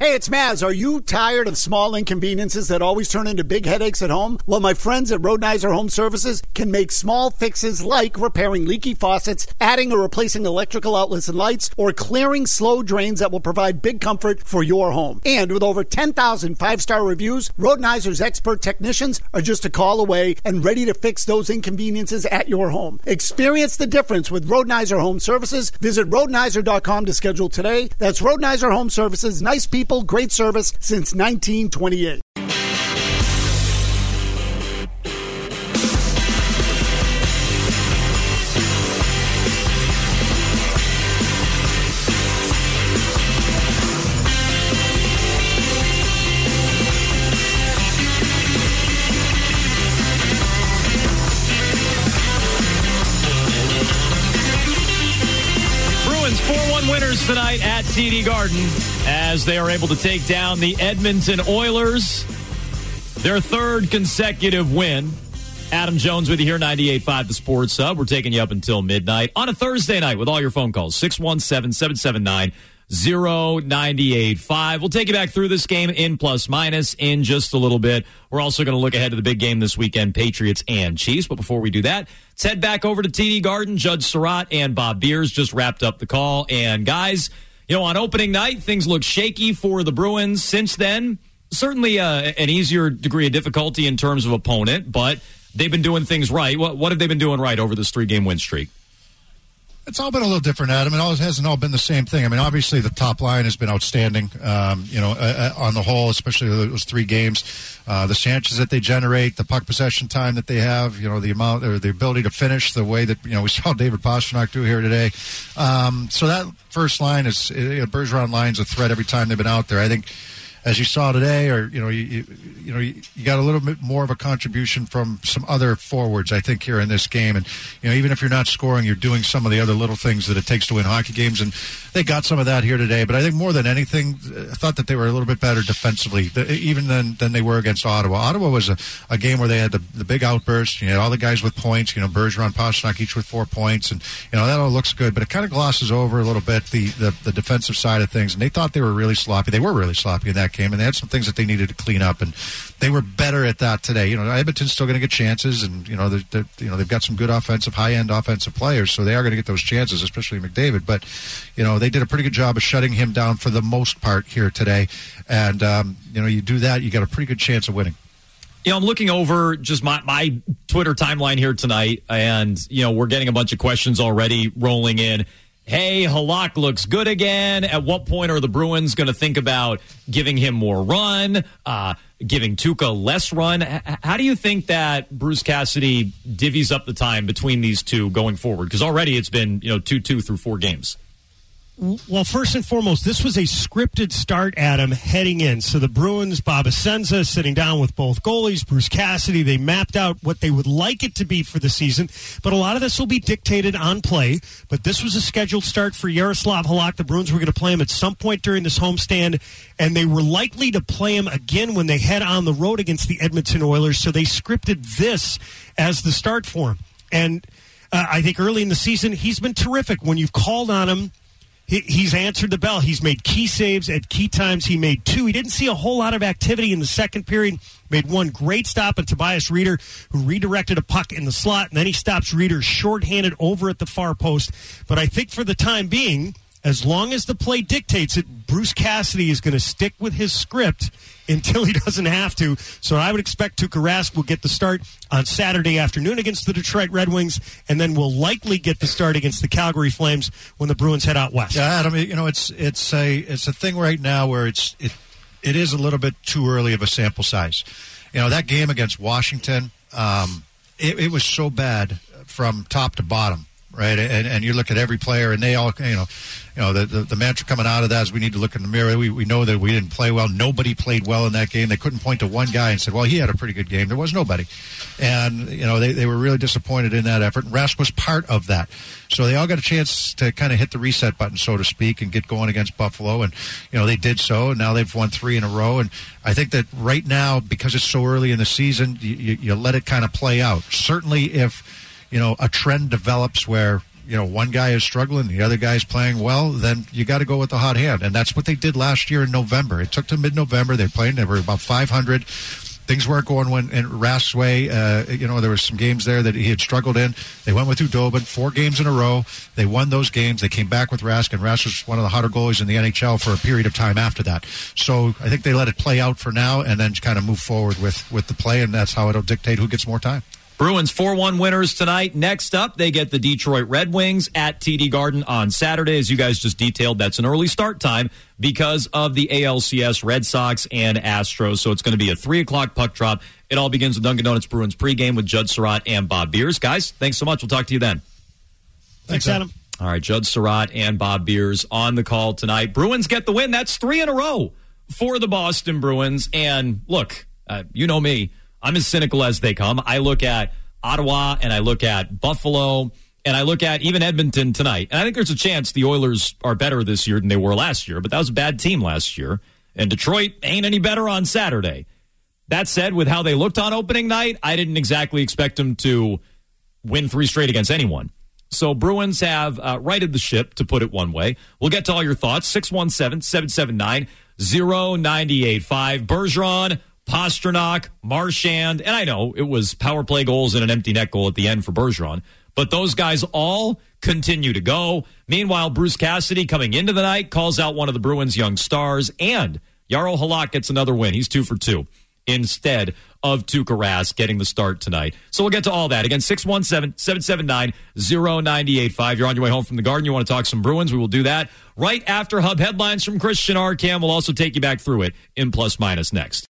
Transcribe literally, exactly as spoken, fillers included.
Hey, it's Maz. Are you tired of small inconveniences that always turn into big headaches at home? Well, my friends at Rodenizer Home Services can make small fixes like repairing leaky faucets, adding or replacing electrical outlets and lights, or clearing slow drains that will provide big comfort for your home. And with over ten thousand five-star reviews, Rodenizer's expert technicians are just a call away and ready to fix those inconveniences at your home. Experience the difference with Rodenizer Home Services. Visit rodenizer dot com to schedule today. That's Rodenizer Home Services. Nice people. Great service since nineteen twenty-eight. Winners tonight at T D Garden as they are able to take down the Edmonton Oilers. Their third consecutive win. Adam Jones with you here, ninety-eight point five The Sports Hub. We're taking you up until midnight on a Thursday night with all your phone calls. six one seven, seven seven nine, zero nine eight five. We'll take you back through this game in plus minus in just a little bit. We're also going to look ahead to the big game this weekend, Patriots and Chiefs. But before we do that, let's head back over to T D Garden. Judge Surratt and Bob Beers just wrapped up the call. And guys, you know, on opening night, things look shaky for the Bruins. Since then, certainly uh, an easier degree of difficulty in terms of opponent, but they've been doing things right. What, what have they been doing right over this three-game win streak? It's all been a little different, Adam. It always hasn't all been the same thing. I mean, obviously the top line has been outstanding, um, you know, uh, uh, on the whole, especially those three games. Uh, the chances that they generate, the puck possession time that they have, you know, the amount or the ability to finish the way that, you know, we saw David Pastrnak do here today. Um, so that first line is, you know, Bergeron line's a threat every time they've been out there. I think, as you saw today, or you know, you, you, you know, you, you got a little bit more of a contribution from some other forwards, I think, here in this game. And you know, even if you're not scoring, you're doing some of the other little things that it takes to win hockey games, and they got some of that here today. But I think more than anything, I thought that they were a little bit better defensively, even than than they were against Ottawa. Ottawa was a, a game where they had the, the big outburst. You had all the guys with points. You know, Bergeron, Pastrnak, each with four points, and you know that all looks good. But it kind of glosses over a little bit the, the the defensive side of things. And they thought they were really sloppy. They were really sloppy in that game, and they had some things that they needed to clean up, and they were better at that today. You know, Edmonton's still going to get chances, and you know, they're, they're, you know, they've got some good offensive, high-end offensive players, so they are going to get those chances, especially McDavid. But you know, they did a pretty good job of shutting him down for the most part here today, and um, you know, you do that, you got a pretty good chance of winning. You know, I'm looking over just my, my Twitter timeline here tonight, and you know, we're getting a bunch of questions already rolling in. Hey, Halak looks good again. At what point are the Bruins going to think about giving him more run, uh, giving Tuukka less run? H- how do you think that Bruce Cassidy divvies up the time between these two going forward? Because already it's been, you know, two two through four games. Well, first and foremost, this was a scripted start, Adam, heading in. So the Bruins, Bob Essenza, sitting down with both goalies, Bruce Cassidy, they mapped out what they would like it to be for the season. But a lot of this will be dictated on play. But this was a scheduled start for Yaroslav Halak. The Bruins were going to play him at some point during this homestand, and they were likely to play him again when they head on the road against the Edmonton Oilers. So they scripted this as the start for him. And uh, I think early in the season, he's been terrific. When you've called on him, he's answered the bell. He's made key saves at key times. He made two. He didn't see a whole lot of activity in the second period. Made one great stop at Tobias Rieder, who redirected a puck in the slot, and then he stops Rieder shorthanded over at the far post. But I think for the time being, as long as the play dictates it, Bruce Cassidy is going to stick with his script until he doesn't have to. So I would expect Tuukka Rask will get the start on Saturday afternoon against the Detroit Red Wings, and then will likely get the start against the Calgary Flames when the Bruins head out west. Yeah, Adam, you know, it's it's a it's a thing right now where it's it it is a little bit too early of a sample size. You know, that game against Washington, um, it, it was so bad from top to bottom. Right, and and you look at every player, and they all, you know, you know, the, the the mantra coming out of that is we need to look in the mirror. We we know that we didn't play well. Nobody played well in that game. They couldn't point to one guy and said, well, he had a pretty good game. There was nobody, and you know, they, they were really disappointed in that effort. And Rask was part of that, so they all got a chance to kind of hit the reset button, so to speak, and get going against Buffalo. And you know, they did so, and now they've won three in a row. And I think that right now, because it's so early in the season, you, you, you let it kind of play out. Certainly, if you know, a trend develops where, you know, one guy is struggling, the other guy is playing well, then you got to go with the hot hand. And that's what they did last year in November. It took to mid-November. They played, they were about five hundred. Things weren't going when, in Rask's way. Uh, you know, there were some games there that he had struggled in. They went with Khudobin, four games in a row. They won those games. They came back with Rask, and Rask was one of the hotter goalies in the N H L for a period of time after that. So I think they let it play out for now and then kind of move forward with, with the play, and that's how it'll dictate who gets more time. Bruins four one winners tonight. Next up, they get the Detroit Red Wings at T D Garden on Saturday. As you guys just detailed, that's an early start time because of the A L C S Red Sox and Astros. So it's going to be a three o'clock puck drop. It all begins with Dunkin' Donuts Bruins pregame with Judd Surratt and Bob Beers. Guys, thanks so much. We'll talk to you then. Thanks, Adam. All right, Judd Surratt and Bob Beers on the call tonight. Bruins get the win. That's three in a row for the Boston Bruins. And look, uh, you know me. I'm as cynical as they come. I look at Ottawa and I look at Buffalo and I look at even Edmonton tonight. And I think there's a chance the Oilers are better this year than they were last year, but that was a bad team last year. And Detroit ain't any better on Saturday. That said, with how they looked on opening night, I didn't exactly expect them to win three straight against anyone. So Bruins have uh, righted the ship, to put it one way. We'll get to all your thoughts. six one seven, seven seven nine, zero nine eight five. Bergeron, Pasternak, Marchand, and I know it was power play goals and an empty net goal at the end for Bergeron, but those guys all continue to go. Meanwhile, Bruce Cassidy coming into the night calls out one of the Bruins' young stars, and Jaro Halak gets another win. He's two for two instead of Tuukka Rask getting the start tonight. So we'll get to all that. Again, six one seven, seven seven nine, zero nine eight five. You're on your way home from the Garden. You want to talk some Bruins? We will do that right after Hub Headlines from Christian Arcam. We'll also take you back through it in Plus Minus next.